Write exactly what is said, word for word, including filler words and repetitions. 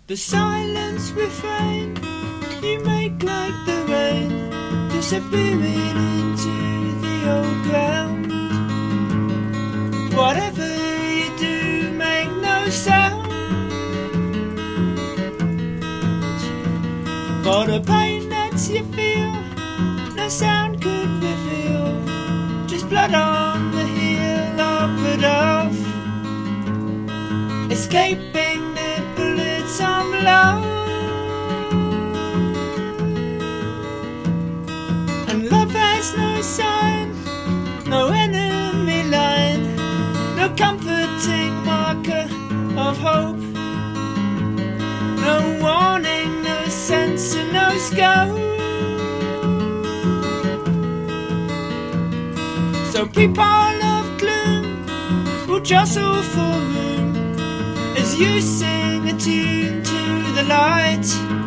The silence refrain you make like the rain, disappearing into the old ground. Whatever you do, make no sound, for the pain that you feel, no sound could reveal. Just blood on the heel or put off, escaping the bullets on love. And love has no sign, no enemy line, no comforting marker of hope, no warning, no sense and no scope. So people of gloom will jostle for room as you sing a tune to the light.